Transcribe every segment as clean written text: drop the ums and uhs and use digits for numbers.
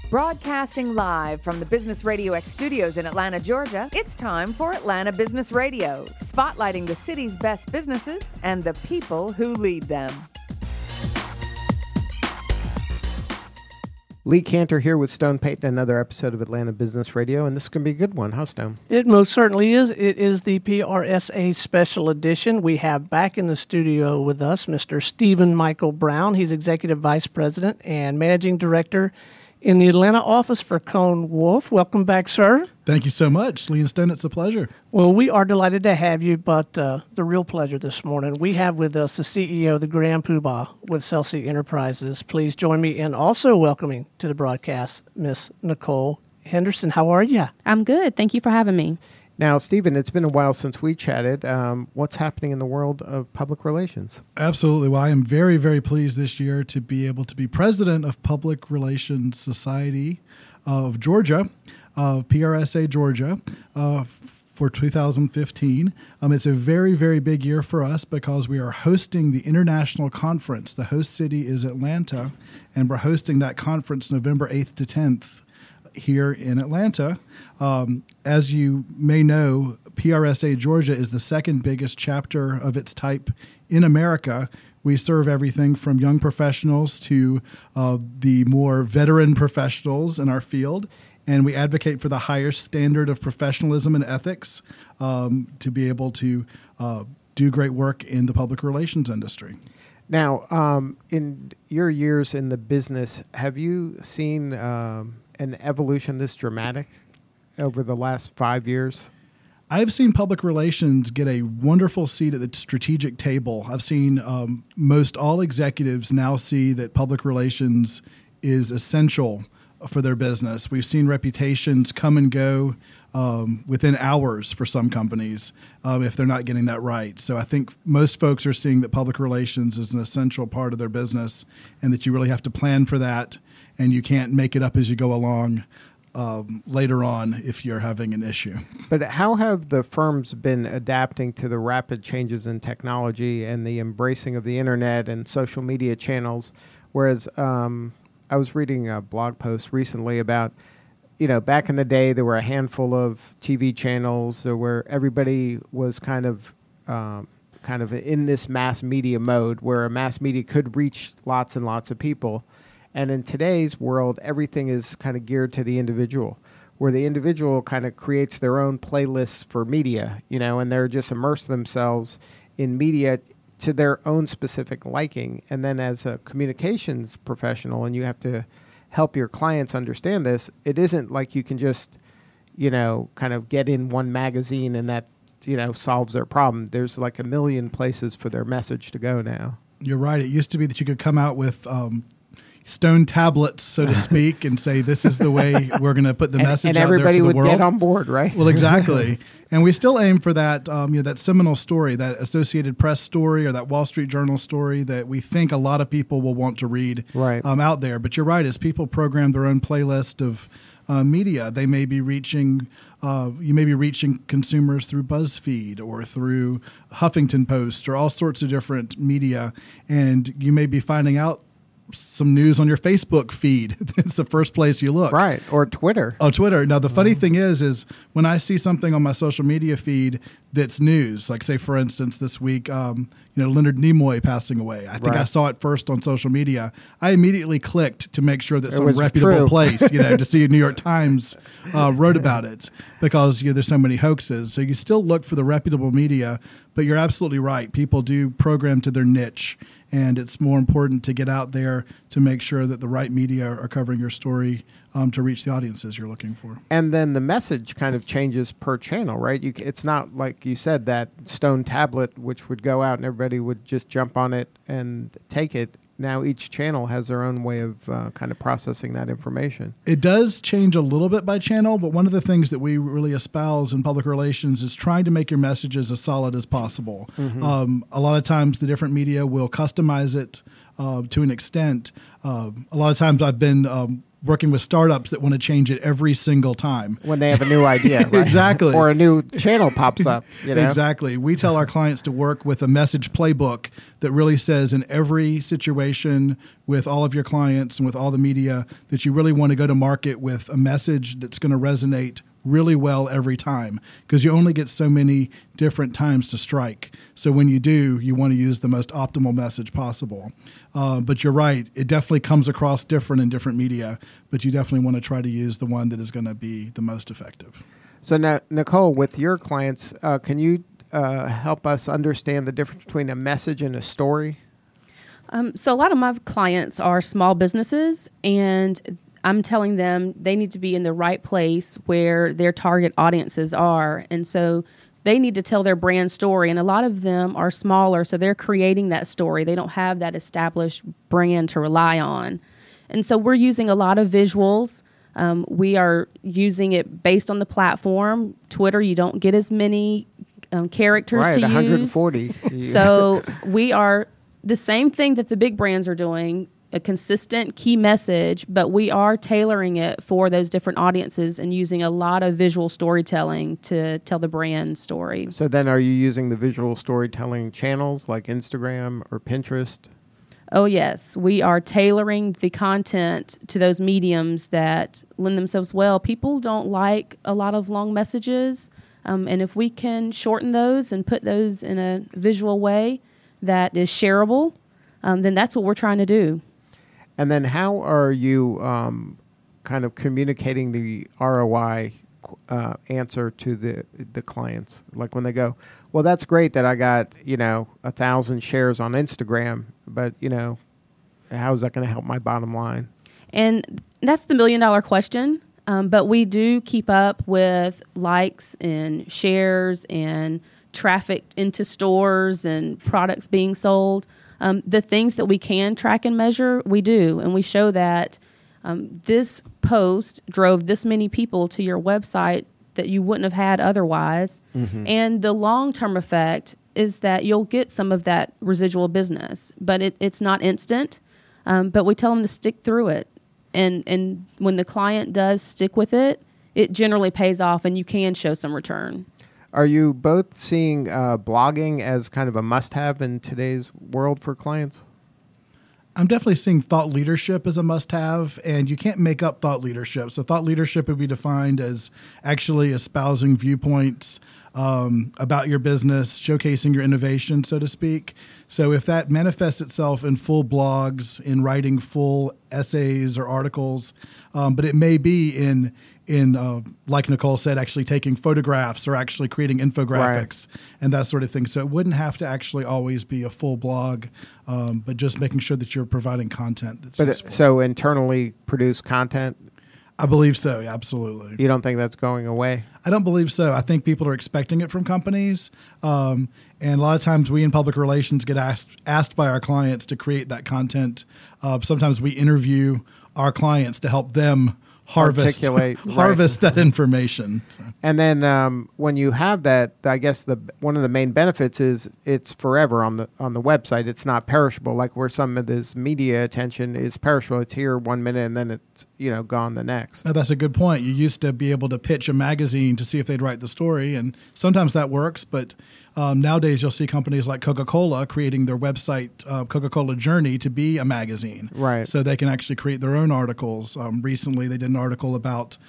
Broadcasting live from the Business Radio X studios in Atlanta, Georgia, it's time for Atlanta Business Radio, spotlighting the city's best businesses and the people who lead them. Lee Cantor here with Stone Payton, another episode of Atlanta Business Radio, and this is going to be a good one. How, Stone? It most certainly is. It is the PRSA Special Edition. We have back in the studio with us Mr. Stephen Michael Brown. He's Executive Vice President and Managing Director in the Atlanta office for Cone Wolf. Welcome back, sir. Thank you so much, Lee and Stone. It's a pleasure. Well, we are delighted to have you, but the real pleasure this morning, we have with us the CEO, the Grand Poobah with Celsey Enterprises. Please join me in also welcoming to the broadcast Miss Nicole Henderson. How are you? I'm good. Thank you for having me. Now, Stephen, it's been a while since we chatted. What's happening in the world of public relations? Absolutely. Well, I am very, very pleased this year to be able to be president of Public Relations Society of Georgia, PRSA Georgia, for 2015. It's a very, very big year for us because we are hosting the international conference. The host city is Atlanta, and we're hosting that conference November 8th to 10th. Here in Atlanta. As you may know, PRSA Georgia is the second biggest chapter of its type in America. We serve everything from young professionals to the more veteran professionals in our field, and we advocate for the higher standard of professionalism and ethics to be able to do great work in the public relations industry. Now, in your years in the business, have you seen an evolution this dramatic over the last 5 years? I've seen public relations get a wonderful seat at the strategic table. I've seen most all executives now see that public relations is essential for their business. We've seen reputations come and go within hours for some companies if they're not getting that right. So I think most folks are seeing that public relations is an essential part of their business and that you really have to plan for that, and you can't make it up as you go along later on if you're having an issue. But how have the firms been adapting to the rapid changes in technology and the embracing of the internet and social media channels? Whereas I was reading a blog post recently about, back in the day, there were a handful of TV channels where everybody was kind of in this mass media mode where a mass media could reach lots and lots of people. And in today's world, everything is kind of geared to the individual, where the individual kind of creates their own playlists for media, and they're just immerse themselves in media to their own specific liking. And then as a communications professional, and you have to help your clients understand this, it isn't like you can just, kind of get in one magazine and that, solves their problem. There's like a million places for their message to go now. You're right. It used to be that you could come out with stone tablets, so to speak, and say, this is the way we're going to put the message out there for the world. And everybody would get on board, right? Well, exactly. And we still aim for that, that seminal story, that Associated Press story or that Wall Street Journal story that we think a lot of people will want to read out there. But you're right, as people program their own playlist of media, they may be reaching, you may be reaching consumers through BuzzFeed or through Huffington Post or all sorts of different media, and you may be finding out some news on your Facebook feed. It's the first place you look. Right, or Twitter. Oh, Twitter. Now, the funny thing is when I see something on my social media feed that's news, like say, for instance, this week, Leonard Nimoy passing away. I think I saw it first on social media. I immediately clicked to make sure that some reputable place, to see New York Times wrote about it because there's so many hoaxes. So you still look for the reputable media, but you're absolutely right. People do program to their niche, and it's more important to get out there to make sure that the right media are covering your story to reach the audiences you're looking for. And then the message kind of changes per channel, right? It's not like you said, that stone tablet, which would go out and everybody would just jump on it and take it. Now each channel has their own way of kind of processing that information. It does change a little bit by channel, but one of the things that we really espouse in public relations is trying to make your messages as solid as possible. Mm-hmm. A lot of times the different media will customize it to an extent. A lot of times I've been working with startups that want to change it every single time. When they have a new idea, right? Exactly. Or a new channel pops up. You know? Exactly. We tell our clients to work with a message playbook that really says in every situation with all of your clients and with all the media that you really want to go to market with a message that's going to resonate really well every time, because you only get so many different times to strike. So when you do, you want to use the most optimal message possible. But you're right, it definitely comes across different in different media, but you definitely want to try to use the one that is going to be the most effective. So now, Nicole, with your clients, can you help us understand the difference between a message and a story? So a lot of my clients are small businesses, and I'm telling them they need to be in the right place where their target audiences are. And so they need to tell their brand story. And a lot of them are smaller, so they're creating that story. They don't have that established brand to rely on. And so we're using a lot of visuals. We are using it based on the platform. Twitter, you don't get as many characters right, to 140. use. 140. So we are the same thing that the big brands are doing, a consistent key message, but we are tailoring it for those different audiences and using a lot of visual storytelling to tell the brand story. So then are you using the visual storytelling channels like Instagram or Pinterest? Oh, yes. We are tailoring the content to those mediums that lend themselves well. People don't like a lot of long messages, and if we can shorten those and put those in a visual way that is shareable, then that's what we're trying to do. And then how are you kind of communicating the ROI answer to the clients? Like when they go, well, that's great that I got, 1,000 shares on Instagram, but, how is that going to help my bottom line? And that's the $1 million question. But we do keep up with likes and shares and traffic into stores and products being sold. The things that we can track and measure, we do. And we show that this post drove this many people to your website that you wouldn't have had otherwise. Mm-hmm. And the long-term effect is that you'll get some of that residual business. But it's not instant. But we tell them to stick through it. And when the client does stick with it, it generally pays off and you can show some return. Are you both seeing blogging as kind of a must-have in today's world for clients? I'm definitely seeing thought leadership as a must-have, and you can't make up thought leadership. So thought leadership would be defined as actually espousing viewpoints about your business, showcasing your innovation, so to speak. So if that manifests itself in full blogs, in writing full essays or articles, but it may be in like Nicole said, actually taking photographs or actually creating infographics and that sort of thing. So it wouldn't have to actually always be a full blog, but just making sure that you're providing content that's useful. So internally produced content? I believe so, absolutely. You don't think that's going away? I don't believe so. I think people are expecting it from companies. And a lot of times we in public relations get asked by our clients to create that content. Sometimes we interview our clients to help them harvest that information. So. And then when you have that, I guess one of the main benefits is it's forever on the website. It's not perishable, like where some of this media attention is perishable. It's here 1 minute and then it's gone the next. Now, that's a good point. You used to be able to pitch a magazine to see if they'd write the story, and sometimes that works, but nowadays you'll see companies like Coca-Cola creating their website, Coca-Cola Journey, to be a magazine. Right. So they can actually create their own articles. Recently they did an article about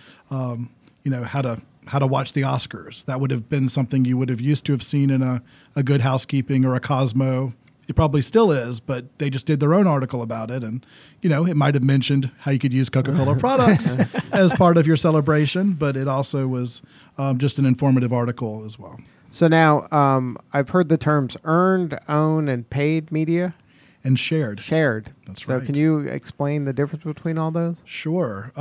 how to watch the Oscars. That would have been something you would have used to have seen in a Good Housekeeping or a Cosmo. It probably still is, but they just did their own article about it. And, it might have mentioned how you could use Coca-Cola products as part of your celebration, but it also was just an informative article as well. So now I've heard the terms earned, owned, and paid media. And shared. Shared. That's right. So can you explain the difference between all those? Sure.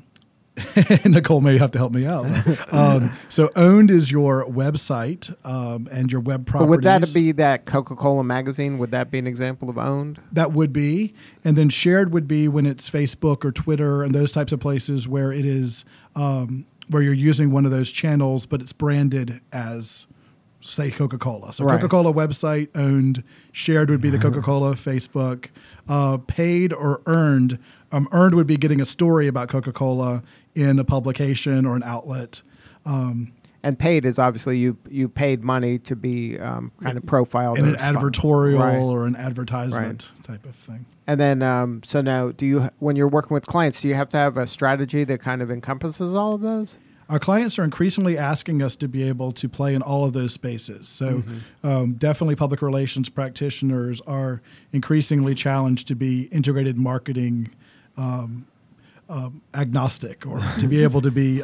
Nicole may have to help me out. So owned is your website and your web properties. But would that be that Coca-Cola magazine? Would that be an example of owned? That would be. And then shared would be when it's Facebook or Twitter and those types of places where it is where you're using one of those channels, but it's branded as say Coca-Cola. So Right. Coca-Cola website owned, shared would be the Coca-Cola Facebook. Paid or earned. Earned would be getting a story about Coca-Cola in a publication or an outlet. And paid is obviously you paid money to be kind of profiled In or an advertorial Right. or an advertisement type of thing. And then, so now, when you're working with clients, do you have to have a strategy that kind of encompasses all of those? Our clients are increasingly asking us to be able to play in all of those spaces. So definitely public relations practitioners are increasingly challenged to be integrated marketing agnostic, or to be able to be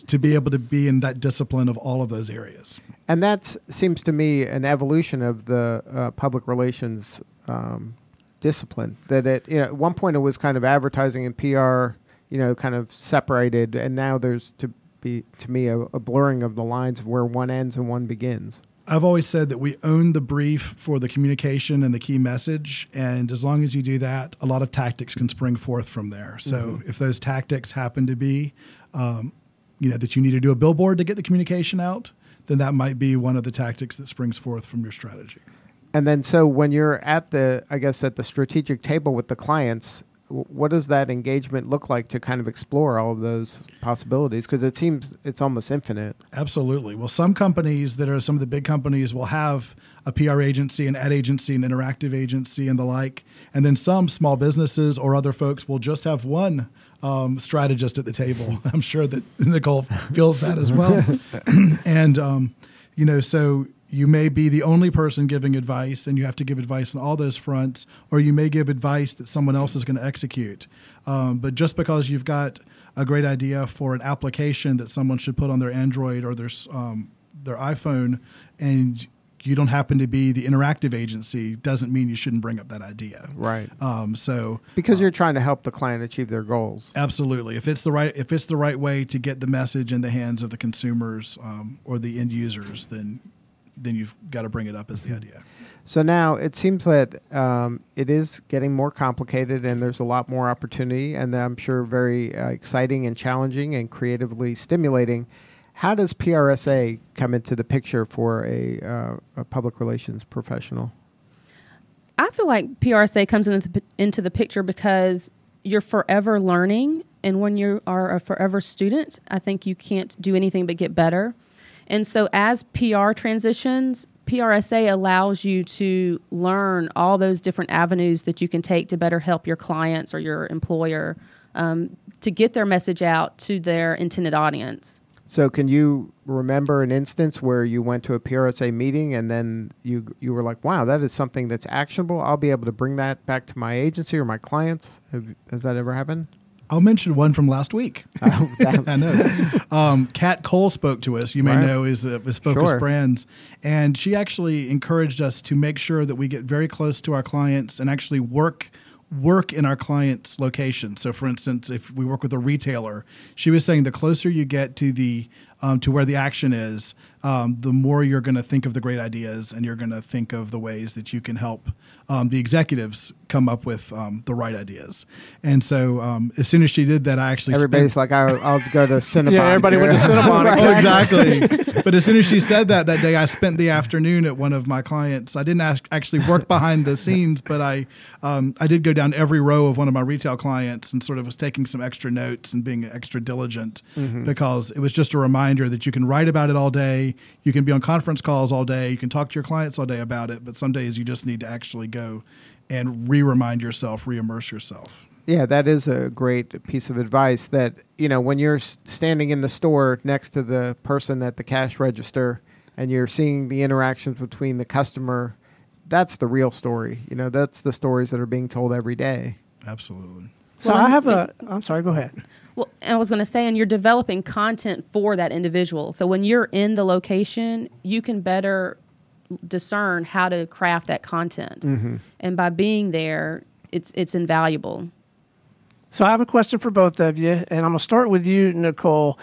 in that discipline of all of those areas. And that seems to me an evolution of the public relations discipline. That at one point it was kind of advertising and PR, kind of separated, and now there's to me a blurring of the lines of where one ends and one begins. I've always said that we own the brief for the communication and the key message. And as long as you do that, a lot of tactics can spring forth from there. So if those tactics happen to be, that you need to do a billboard to get the communication out, then that might be one of the tactics that springs forth from your strategy. And then, so when you're at the strategic table with the clients, what does that engagement look like to kind of explore all of those possibilities? Because it seems it's almost infinite. Absolutely. Well, some companies that are some of the big companies will have a PR agency, an ad agency, an interactive agency, and the like. And then some small businesses or other folks will just have one strategist at the table. I'm sure that Nicole feels that as well. And, so you may be the only person giving advice, and you have to give advice on all those fronts, or you may give advice that someone else is going to execute. But just because you've got a great idea for an application that someone should put on their Android or their iPhone, and you don't happen to be the interactive agency, doesn't mean you shouldn't bring up that idea. Right. Because you're trying to help the client achieve their goals. Absolutely. If it's the right way to get the message in the hands of the consumers or the end users, then you've got to bring it up as the idea. So now it seems that it is getting more complicated, and there's a lot more opportunity, and I'm sure very exciting and challenging and creatively stimulating. How does PRSA come into the picture for a public relations professional? I feel like PRSA comes into the picture because you're forever learning, and when you are a forever student, I think you can't do anything but get better. And so as PR transitions, PRSA allows you to learn all those different avenues that you can take to better help your clients or your employer to get their message out to their intended audience. So can you remember an instance where you went to a PRSA meeting and then you were like, wow, that is something that's actionable. I'll be able to bring that back to my agency or my clients. Has that ever happened? I'll mention one from last week. I know. Kat Cole spoke to us. You may know is Focus Brands. And she actually encouraged us to make sure that we get very close to our clients and actually work in our clients' location. So, for instance, if we work with a retailer, she was saying the closer you get to the to where the action is, the more you're going to think of the great ideas, and you're going to think of the ways that you can help the executives come up with the right ideas. And so, as soon as she did that, I actually everybody's like, I'll go to Cinnabon. Yeah, everybody went to Cinnabon. Oh, exactly. But as soon as she said that day, I spent the afternoon at one of my clients. I didn't actually work behind the scenes, but I did go down every row of one of my retail clients and sort of was taking some extra notes and being extra diligent because it was just a reminder that you can write about it all day, you can be on conference calls all day, you can talk to your clients all day about it, but some days you just need to actually go and re-remind yourself, re-immerse yourself. Yeah, that is a great piece of advice that, when you're standing in the store next to the person at the cash register and you're seeing the interactions between the customer, that's the real story. That's the stories that are being told every day. Absolutely. So I'm sorry, go ahead. Well, I was going to say, and you're developing content for that individual. So when you're in the location, you can better discern how to craft that content. And by being there, it's invaluable. So I have a question for both of you, and I'm going to start with you, Nicole.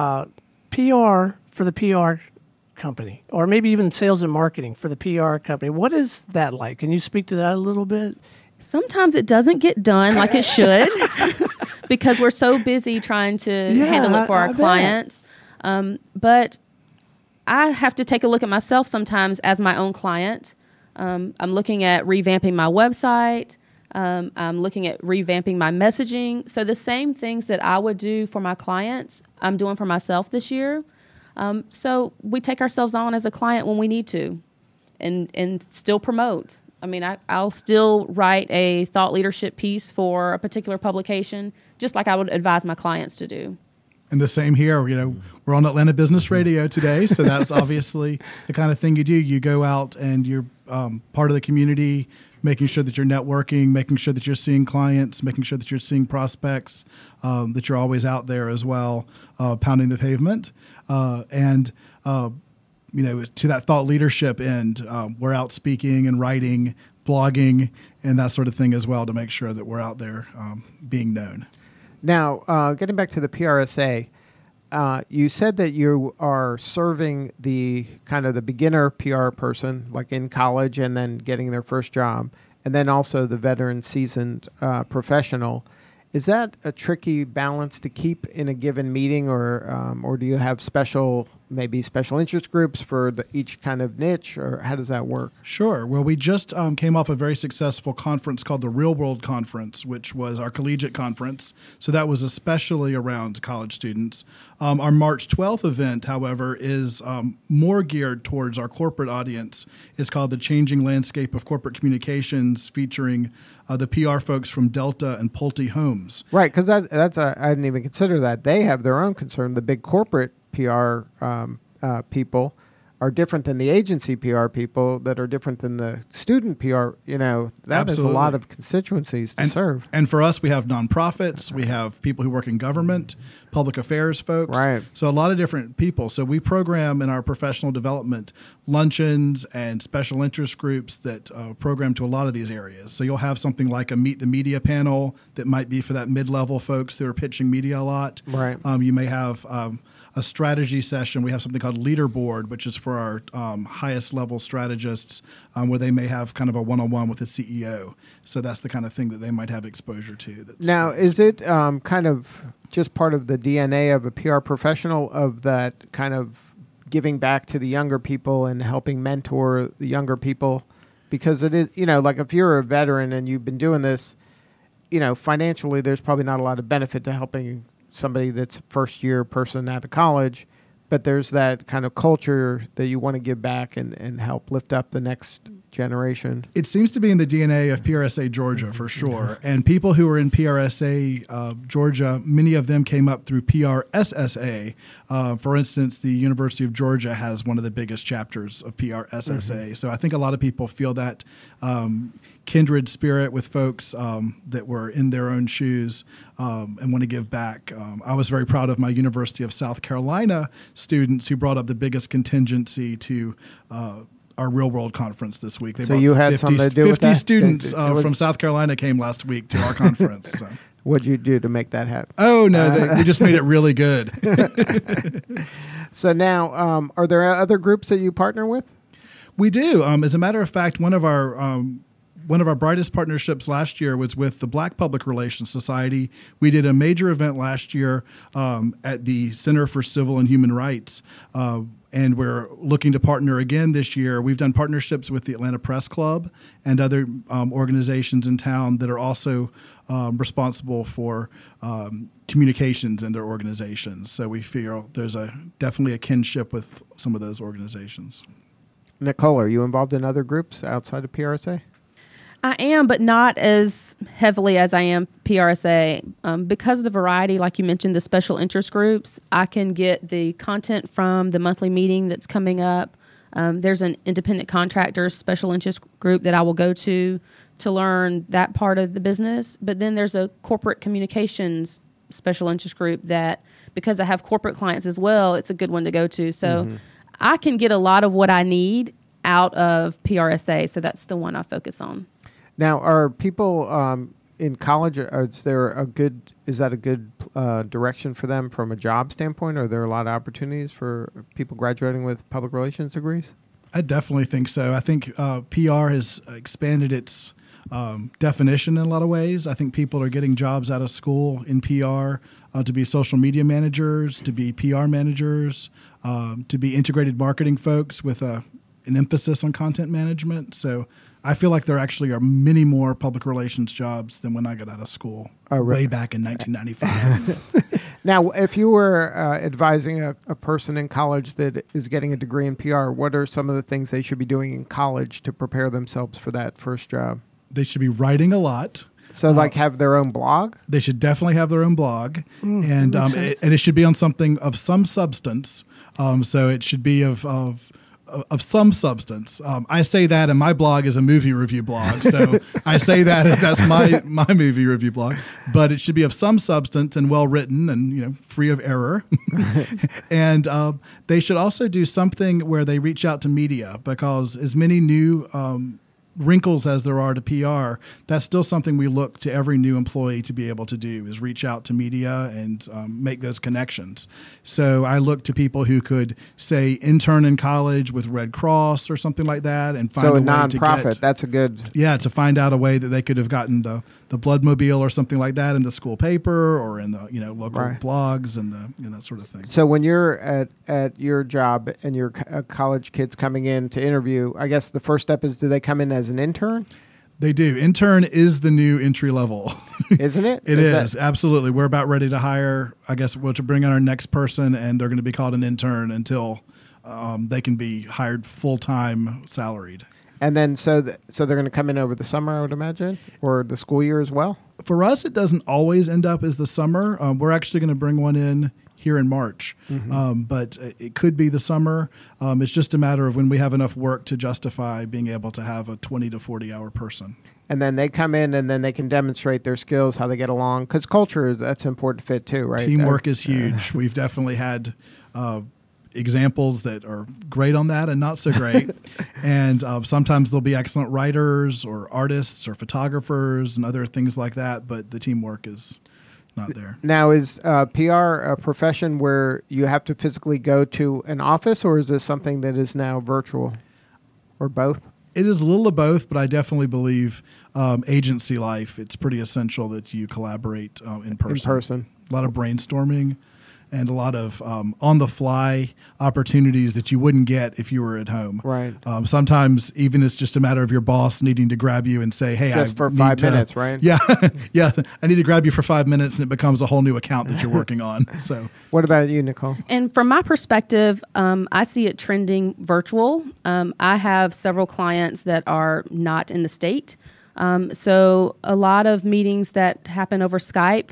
PR for the PR company, or maybe even sales and marketing for the PR company. What is that like? Can you speak to that a little bit? Sometimes it doesn't get done like it should because we're so busy trying to handle it for our clients. But I have to take a look at myself sometimes as my own client. I'm looking at revamping my website. I'm looking at revamping my messaging. So the same things that I would do for my clients, I'm doing for myself this year. So we take ourselves on as a client when we need to and still promote. I mean, I'll still write a thought leadership piece for a particular publication, just like I would advise my clients to do. And the same here. We're on Atlanta Business Radio today, so that's obviously the kind of thing you do. You go out and you're part of the community, making sure that you're networking, making sure that you're seeing clients, making sure that you're seeing prospects, that you're always out there as well, pounding the pavement. To that thought leadership end, we're out speaking and writing, blogging, and that sort of thing as well to make sure that we're out there being known. Now, getting back to the PRSA, you said that you are serving the kind of the beginner PR person, like in college and then getting their first job, and then also the veteran seasoned professional. Is that a tricky balance to keep in a given meeting, or do you have special interest groups for each kind of niche, or how does that work? Sure. Well, we just came off a very successful conference called the Real World Conference, which was our collegiate conference. So that was especially around college students. Our March 12th event, however, is more geared towards our corporate audience. It's called The Changing Landscape of Corporate Communications, featuring the PR folks from Delta and Pulte Homes. Right, because I didn't even consider that. They have their own concern. The big corporate PR people are different than the agency PR people that are different than the student PR. That is a lot of constituencies to serve. And for us, we have nonprofits, we have people who work in government, public affairs folks. Right. So a lot of different people. So we program in our professional development luncheons and special interest groups that program to a lot of these areas. So you'll have something like a Meet the Media panel that might be for that mid-level folks that are pitching media a lot. Right. You may have a strategy session. We have something called Leaderboard, which is for our highest level strategists, where they may have kind of a one-on-one with the CEO. So that's the kind of thing that they might have exposure to. Now, is it kind of just part of the DNA of a PR professional of that kind of giving back to the younger people and helping mentor the younger people? Because it is, like if you're a veteran and you've been doing this, financially, there's probably not a lot of benefit to helping somebody that's first year person out of college, but there's that kind of culture that you want to give back and help lift up the next generation. It seems to be in the DNA of PRSA Georgia for sure. And people who are in PRSA Georgia, many of them came up through PRSSA. For instance, the University of Georgia has one of the biggest chapters of PRSSA. So I think a lot of people feel that kindred spirit with folks that were in their own shoes and want to give back. I was very proud of my University of South Carolina students who brought up the biggest contingency to our Real World Conference this week. So you had something to do with that? 50 students from South Carolina came last week to our conference. So. What'd you do to make that happen? Oh, no, we just made it really good. So now, are there other groups that you partner with? We do. As a matter of fact, one of our brightest partnerships last year was with the Black Public Relations Society. We did a major event last year at the Center for Civil and Human Rights, and we're looking to partner again this year. We've done partnerships with the Atlanta Press Club and other organizations in town that are also responsible for communications in their organizations. So we feel there's definitely a kinship with some of those organizations. Nicole, are you involved in other groups outside of PRSA? I am, but not as heavily as I am PRSA. Because of the variety, like you mentioned, the special interest groups, I can get the content from the monthly meeting that's coming up. There's an independent contractors special interest group that I will go to learn that part of the business. But then there's a corporate communications special interest group that, because I have corporate clients as well, it's a good one to go to. So I can get a lot of what I need out of PRSA. So that's the one I focus on. Now, are people in college, is that a good direction for them from a job standpoint? Are there a lot of opportunities for people graduating with public relations degrees? I definitely think so. I think PR has expanded its definition in a lot of ways. I think people are getting jobs out of school in PR to be social media managers, to be PR managers, to be integrated marketing folks with an emphasis on content management. So I feel like there actually are many more public relations jobs than when I got out of school way back in 1995. Now, if you were advising a person in college that is getting a degree in PR, what are some of the things they should be doing in college to prepare themselves for that first job? They should be writing a lot. So, like, have their own blog? They should definitely have their own blog, and it should be on something of some substance. So it should be of some substance. I say that, and my blog is a movie review blog. So I say that, and that's my movie review blog. But it should be of some substance and well written, and free of error. And they should also do something where they reach out to media, because as many new wrinkles as there are to PR, that's still something we look to every new employee to be able to do, is reach out to media and make those connections. So I look to people who could, say, intern in college with Red Cross or something like that, and find a way nonprofit. That's a good. Yeah, to find out a way that they could have gotten the Bloodmobile or something like that in the school paper or in the local blogs and that sort of thing. So when you're at your job and your college kids coming in to interview, I guess the first step is, do they come in as an intern? They do. Intern is the new entry level. Isn't it? It is, absolutely. We're about ready to hire, I guess, to bring on our next person, and they're going to be called an intern until they can be hired full-time salaried. And then so they're going to come in over the summer, I would imagine, or the school year as well? For us, it doesn't always end up as the summer. We're actually going to bring one in here in March, but it could be the summer. It's just a matter of when we have enough work to justify being able to have a 20 to 40-hour person. And then they come in, and then they can demonstrate their skills, how they get along, because culture, that's an important fit too, right? Teamwork is huge. We've definitely had examples that are great on that and not so great. And sometimes there'll be excellent writers or artists or photographers and other things like that, but the teamwork is not there. Now, is PR a profession where you have to physically go to an office, or is this something that is now virtual, or both? It is a little of both, but I definitely believe agency life, it's pretty essential that you collaborate in person. A lot of brainstorming and a lot of on-the-fly opportunities that you wouldn't get if you were at home. Right. Sometimes even it's just a matter of your boss needing to grab you and say, hey, just for 5 minutes, right? Yeah. Yeah. I need to grab you for 5 minutes, and it becomes a whole new account that you're working on. So, what about you, Nicole? And from my perspective, I see it trending virtual. I have several clients that are not in the state. So a lot of meetings that happen over Skype,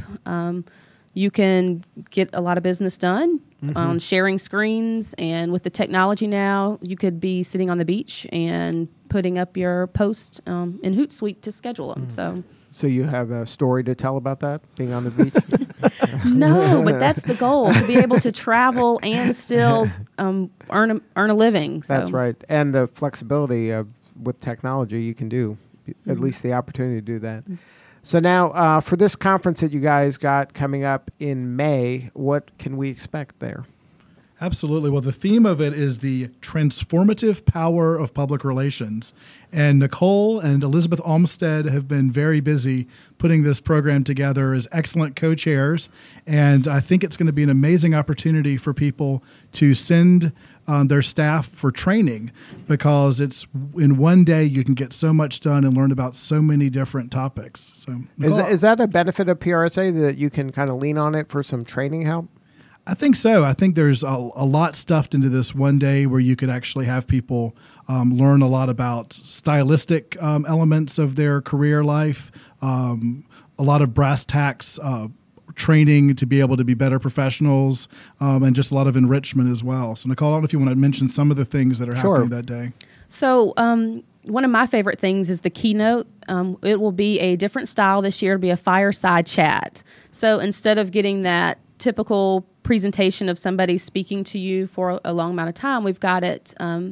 you can get a lot of business done on sharing screens. And with the technology now, you could be sitting on the beach and putting up your post in Hootsuite to schedule them. So you have a story to tell about that, being on the beach? No, but that's the goal, to be able to travel and still earn a living. So. That's right. And the flexibility with technology, you can do, at least the opportunity to do that. So now, for this conference that you guys got coming up in May, what can we expect there? Absolutely. Well, the theme of it is the transformative power of public relations. And Nicole and Elizabeth Olmstead have been very busy putting this program together as excellent co-chairs. And I think it's going to be an amazing opportunity for people to send their staff for training, because it's in one day you can get so much done and learn about so many different topics. So, Nicole, is that a benefit of PRSA, that you can kind of lean on it for some training help? I think so. I think there's a lot stuffed into this one day where you could actually have people learn a lot about stylistic elements of their career life, a lot of brass tacks training to be able to be better professionals, and just a lot of enrichment as well. So, Nicole, I don't know if you want to mention some of the things that are happening that day. So, one of my favorite things is the keynote. It will be a different style this year. It'll be a fireside chat. So instead of getting that typical presentation of somebody speaking to you for a long amount of time, we've got it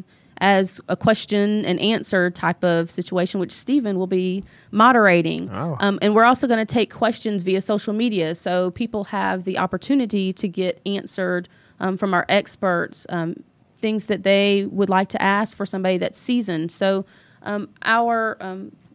as a question and answer type of situation, which Stephen will be moderating. Oh. And we're also going to take questions via social media, so people have the opportunity to get answered from our experts, things that they would like to ask for somebody that's seasoned. So our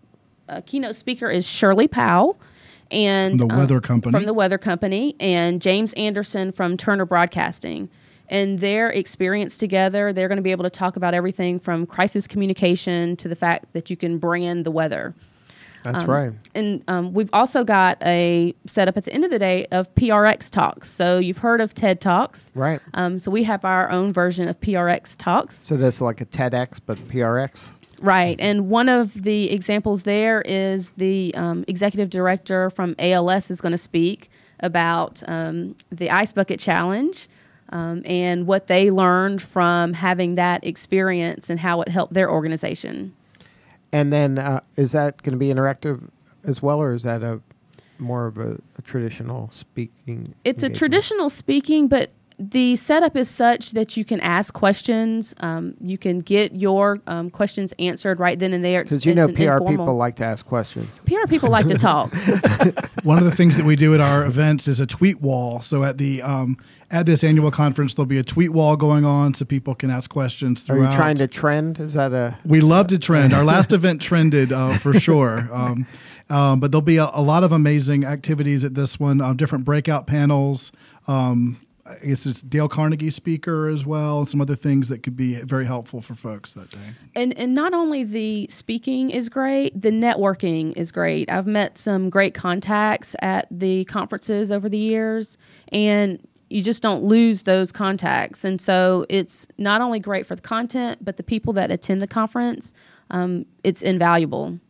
keynote speaker is Shirley Powell. And From the Weather Company. From the Weather Company, and James Anderson from Turner Broadcasting. And their experience together, they're going to be able to talk about everything from crisis communication to the fact that you can brand the weather. That's right. And we've also got a setup at the end of the day of PRX Talks. So you've heard of TED Talks. Right. So we have our own version of PRX Talks. So that's like a TEDx, but PRX? Right. And one of the examples there is the executive director from ALS is going to speak about the Ice Bucket Challenge and what they learned from having that experience and how it helped their organization. And then is that going to be interactive as well, or is that more of a traditional speaking? It's engagement? a traditional speaking, but the setup is such that you can ask questions. You can get your questions answered right then and there. Because PR informal. people like to ask questions. PR people like to talk. One of the things that we do at our events is a tweet wall. So at the at this annual conference, there'll be a tweet wall going on so people can ask questions throughout. Are you trying to trend? Is that a... We love to trend. Our last event trended for sure. But there'll be a lot of amazing activities at this one, different breakout panels. I guess it's Dale Carnegie speaker as well, and some other things that could be very helpful for folks that day. And not only the speaking is great, the networking is great. I've met some great contacts at the conferences over the years, and you just don't lose those contacts. And so it's not only great for the content, but the people that attend the conference, it's invaluable.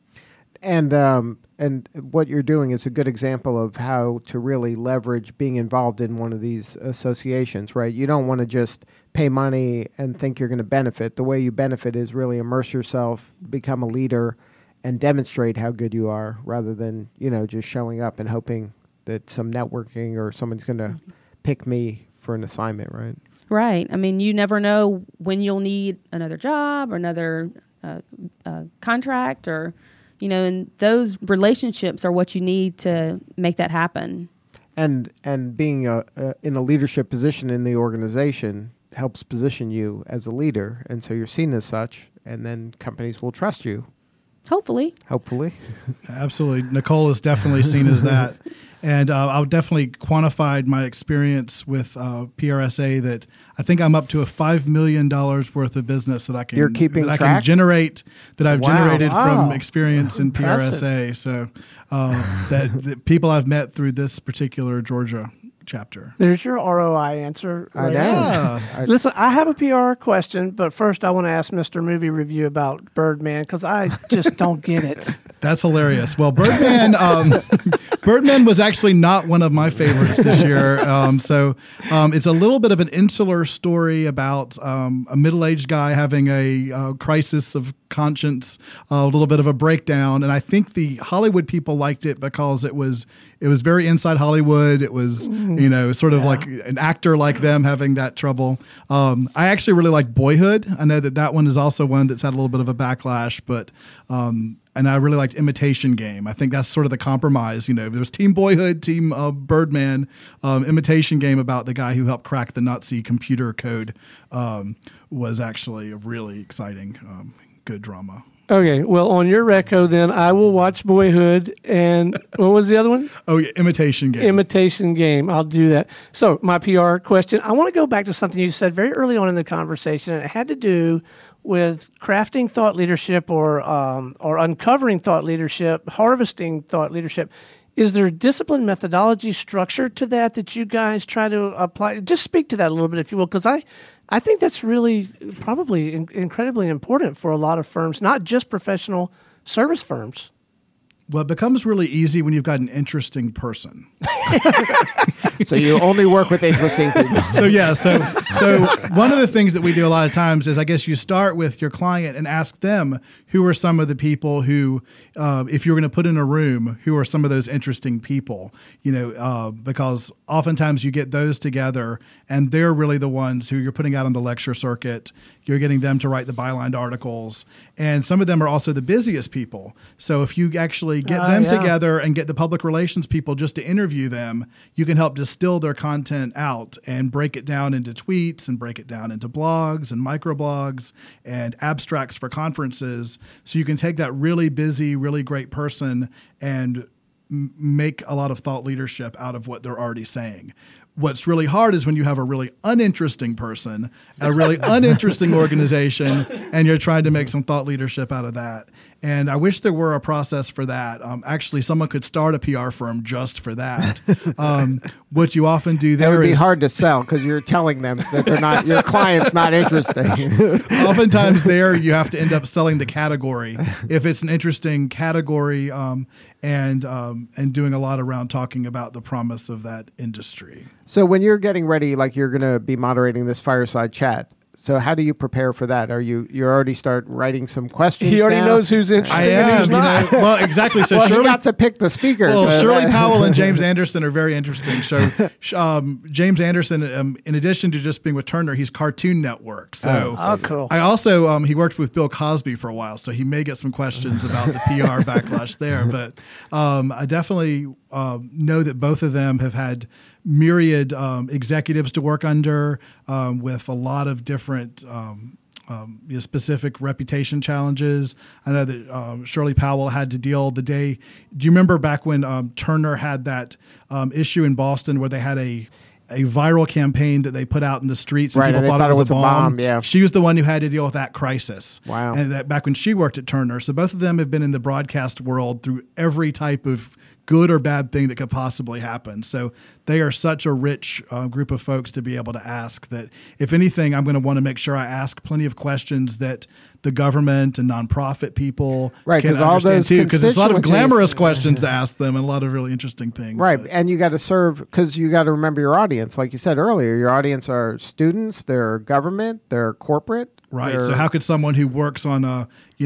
And what you're doing is a good example of how to really leverage being involved in one of these associations, right? You don't want to just pay money and think you're going to benefit. The way you benefit is really immerse yourself, become a leader, and demonstrate how good you are, rather than, just showing up and hoping that some networking or someone's going to pick me for an assignment, right? Right. I mean, you never know when you'll need another job or another contract or... and those relationships are what you need to make that happen. And being in a leadership position in the organization helps position you as a leader, and so you're seen as such, and then companies will trust you. Hopefully. Absolutely. Nicole is definitely seen as that. And I've definitely quantified my experience with PRSA that I think I'm up to a $5 million worth of business that I can, You're keeping that track? I can generate, that I've generated Wow. from experience in PRSA. So that people I've met through this particular Georgia chapter. There's your ROI answer. I right know. there. Listen, I have a PR question, but first I want to ask Mr. Movie Review about Birdman because I just don't get it. That's hilarious. Well, Birdman was actually not one of my favorites this year. So it's a little bit of an insular story about a middle-aged guy having a crisis of conscience, a little bit of a breakdown. And I think the Hollywood people liked it because it was very inside Hollywood. It was, sort of like an actor like them having that trouble. I actually really like Boyhood. I know that one is also one that's had a little bit of a backlash, but and I really liked Imitation Game. I think that's sort of the compromise. There was Team Boyhood, Team Birdman, Imitation Game about the guy who helped crack the Nazi computer code was actually a really exciting, good drama. Okay, well, on your reco, then, I will watch Boyhood, and what was the other one? Oh, yeah, Imitation Game. Imitation Game. I'll do that. So, my PR question, I want to go back to something you said very early on in the conversation, and it had to do with crafting thought leadership or uncovering thought leadership, harvesting thought leadership. Is there a discipline methodology structure to that you guys try to apply? Just speak to that a little bit, if you will, because I think that's really probably incredibly important for a lot of firms, not just professional service firms. Well, it becomes really easy when you've got an interesting person. So you only work with interesting people. So one of the things that we do a lot of times is, I guess, you start with your client and ask them who are some of the people who, if you're going to put in a room, who are some of those interesting people, because oftentimes you get those together and they're really the ones who you're putting out on the lecture circuit. You're getting them to write the byline articles. And some of them are also the busiest people. So if you actually get them together and get the public relations people just to interview them, you can help distill their content out and break it down into tweets sheets and break it down into blogs and microblogs and abstracts for conferences. So you can take that really busy, really great person and make a lot of thought leadership out of what they're already saying. What's really hard is when you have a really uninteresting person, a really uninteresting organization, and you're trying to make some thought leadership out of that. And I wish there were a process for that. Actually, someone could start a PR firm just for that. What you often do there That would be is hard to sell because you're telling them that they're not your client's not interesting. oftentimes there you have to end up selling the category if it's an interesting category, and doing a lot around talking about the promise of that industry. So when you're getting ready, like you're going to be moderating this fireside chat, so how do you prepare for that? Are you already start writing some questions? He already down? knows who's interested. I and am. who's not. Well, exactly. So Well, he Shirley got to pick the speaker. Well, so Shirley that- Powell and James Anderson are very interesting. So, James Anderson, in addition to just being with Turner, he's Cartoon Network. So, Oh, cool. I also he worked with Bill Cosby for a while, so he may get some questions about the PR backlash there. But I definitely know that both of them have had myriad executives to work under with a lot of different. Specific reputation challenges. I know that Shirley Powell had to deal the day. Do you remember back when Turner had that issue in Boston where they had a viral campaign that they put out in the streets and Right, people and they thought it was a bomb? yeah. She was the one who had to deal with that crisis. Wow. And that back when she worked at Turner. So both of them have been in the broadcast world through every type of good or bad thing that could possibly happen. So they are such a rich group of folks to be able to ask that, if anything, I'm going to want to make sure I ask plenty of questions that the government and nonprofit people Right, can 'cause all understand those too, because there's a lot of constituencies- glamorous questions to ask them and a lot of really interesting things. Right, But- and you got to serve because you got to remember your audience. Like you said earlier, your audience are students, they're government, they're corporate. Right. they're- So how could someone who works on a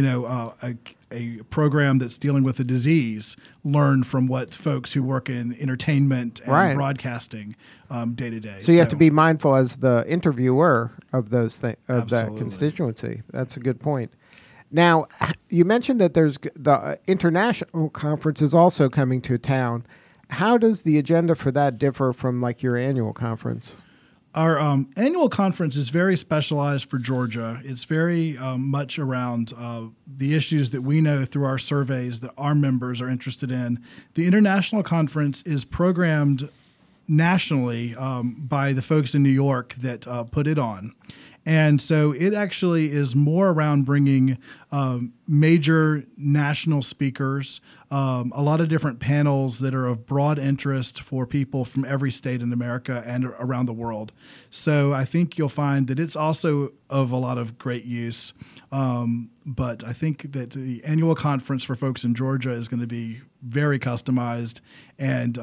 program that's dealing with a disease learn from what folks who work in entertainment and Right. broadcasting day to day? So you have to be mindful as the interviewer of those of that Absolutely. constituency. That's a good point. Now, you mentioned that there's the international conference is also coming to town. How does the agenda for that differ from like your annual conference? Our annual conference is very specialized for Georgia. It's very much around the issues that we know through our surveys that our members are interested in. The international conference is programmed nationally by the folks in New York that put it on. And so it actually is more around bringing major national speakers, a lot of different panels that are of broad interest for people from every state in America and around the world. So I think you'll find that it's also of a lot of great use. But I think that the annual conference for folks in Georgia is going to be very customized. And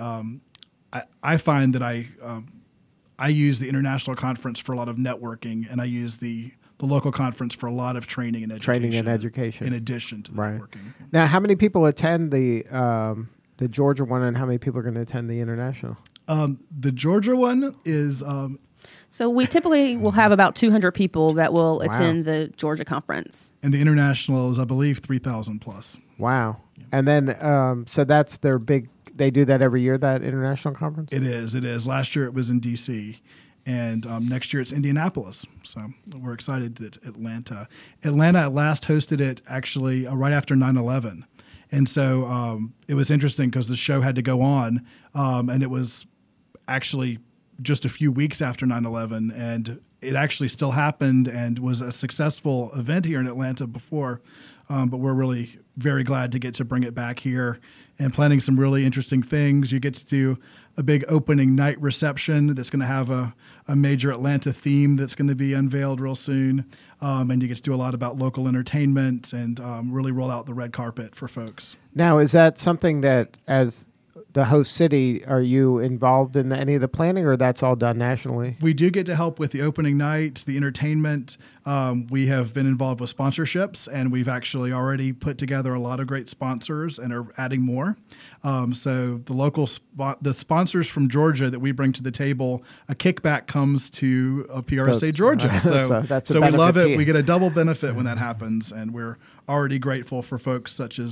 I find that I use the international conference for a lot of networking, and I use the local conference for a lot of training and education. Training and education. In addition to the Right. networking. Now, how many people attend the Georgia one, and how many people are going to attend the international? The Georgia one is So we typically will have about 200 people that will Wow. attend the Georgia conference. and the international is, I believe, 3,000 plus. Wow. And then, so that's their big. They do that every year. That international conference. It is. Last year it was in D.C., and next year it's Indianapolis. So we're excited that Atlanta last hosted it actually right after 9/11. And so it was interesting because the show had to go on, and it was actually just a few weeks after 9/11, and it actually still happened and was a successful event here in Atlanta before. But we're really very glad to get to bring it back here and planning some really interesting things. You get to do a big opening night reception that's going to have a major Atlanta theme that's going to be unveiled real soon. And you get to do a lot about local entertainment and really roll out the red carpet for folks. Now, is that something that, as the host city, are you involved in any of the planning, or that's all done nationally? We do get to help with the opening night, the entertainment. We have been involved with sponsorships, and we've actually already put together a lot of great sponsors and are adding more. So the sponsors from Georgia that we bring to the table, a kickback comes to PRSA Georgia. So that's a we love benefit to it. you. We get a double benefit when that happens, and we're already grateful for folks such as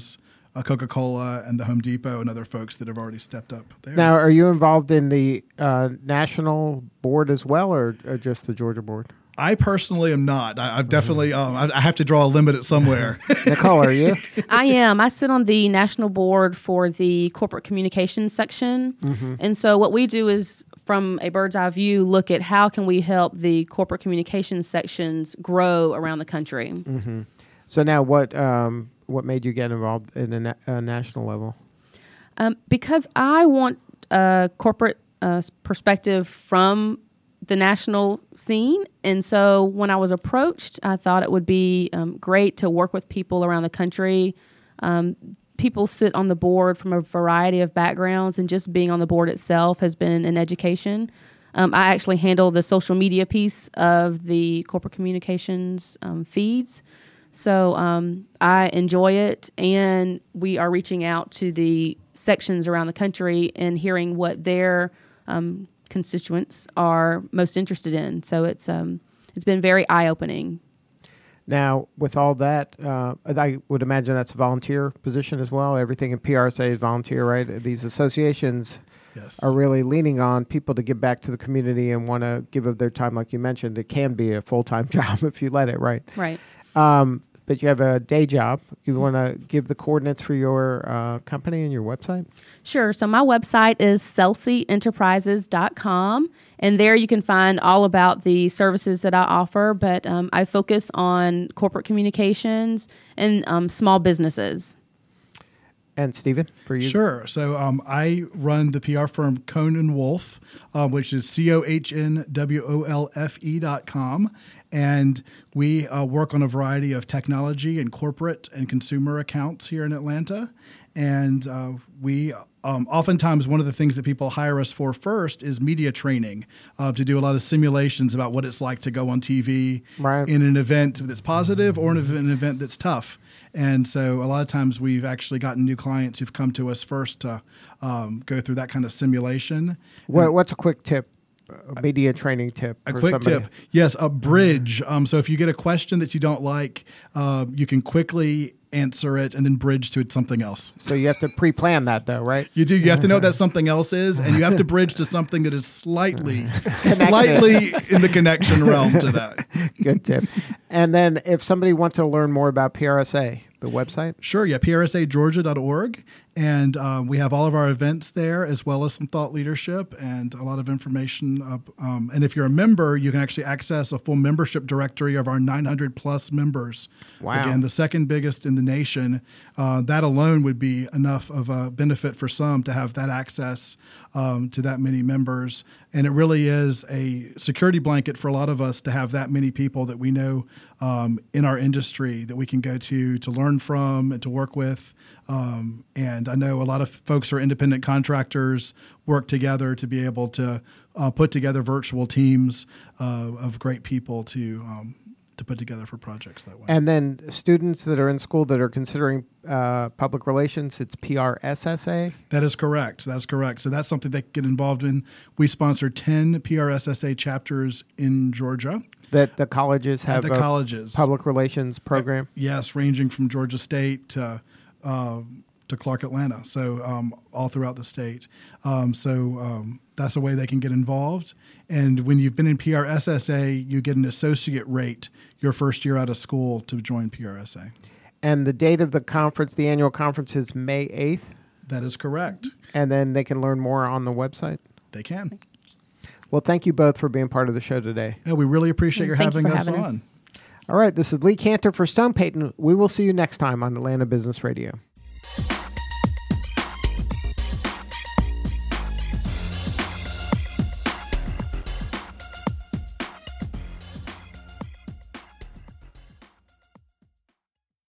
Coca-Cola and the Home Depot and other folks that have already stepped up there. Now, are you involved in the national board as well, or just the Georgia board? I personally am not. I've definitely, I have to draw a limit at somewhere. Nicole, are you? I am. I sit on the national board for the corporate communications section. And so what we do is, from a bird's eye view, look at how can we help the corporate communications sections grow around the country. So now what made you get involved in a national level? Because I want a corporate perspective from the national scene. And so when I was approached, I thought it would be great to work with people around the country. People sit on the board from a variety of backgrounds, and just being on the board itself has been an education. I actually handle the social media piece of the corporate communications feeds. So I enjoy it, and we are reaching out to the sections around the country and hearing what their constituents are most interested in. So it's been very eye-opening. Now, with all that, I would imagine that's a volunteer position as well. Everything in PRSA is volunteer, right? These associations are really leaning on people to give back to the community and want to give of their time. Like you mentioned, it can be a full-time job if you let it, right? Right. But you have a day job. You want to give the coordinates for your company and your website? Sure. So my website is CelseyEnterprises.com, and there you can find all about the services that I offer, but I focus on corporate communications and small businesses. And Stephen, for you? Sure. So I run the PR firm Cohn & Wolfe, which is COHNWOLFE.com. And we work on a variety of technology and corporate and consumer accounts here in Atlanta. And we oftentimes, one of the things that people hire us for first is media training, to do a lot of simulations about what it's like to go on TV in an event that's positive or in an event that's tough. And so a lot of times we've actually gotten new clients who've come to us first to go through that kind of simulation. What's a quick tip? A media training tip. A quick tip. Yes, a bridge. So if you get a question that you don't like, you can quickly answer it and then bridge to something else. So you have to pre-plan that, though, right? You do. You have to know what that something else is, and you have to bridge to something that is slightly in the connection realm to that. Good tip. And then if somebody wants to learn more about PRSA, the website? Sure, yeah, prsageorgia.org. And we have all of our events there, as well as some thought leadership and a lot of information. And if you're a member, you can actually access a full membership directory of our 900 plus members. Wow. Again, the second biggest in the nation. That alone would be enough of a benefit for some to have that access to that many members. And it really is a security blanket for a lot of us to have that many people that we know in our industry that we can go to learn from and to work with. And I know a lot of folks are independent contractors, work together to be able to put together virtual teams of great people to put together for projects that way. And then students that are in school that are considering public relations, it's PRSSA? That is correct. That's correct. So that's something they can get involved in. We sponsor 10 PRSSA chapters in Georgia. That the colleges have a public relations program? Yes, ranging from Georgia State to Clark Atlanta, so all throughout the state. That's a way they can get involved. And when you've been in PRSSA, you get an associate rate your first year out of school to join PRSA. And the date of the conference, the annual conference, is May 8th? That is correct. And then they can learn more on the website? They can. Well, thank you both for being part of the show today. Yeah, we really appreciate your having us on. All right, this is Lee Cantor for Stone Payton. We will see you next time on Atlanta Business Radio.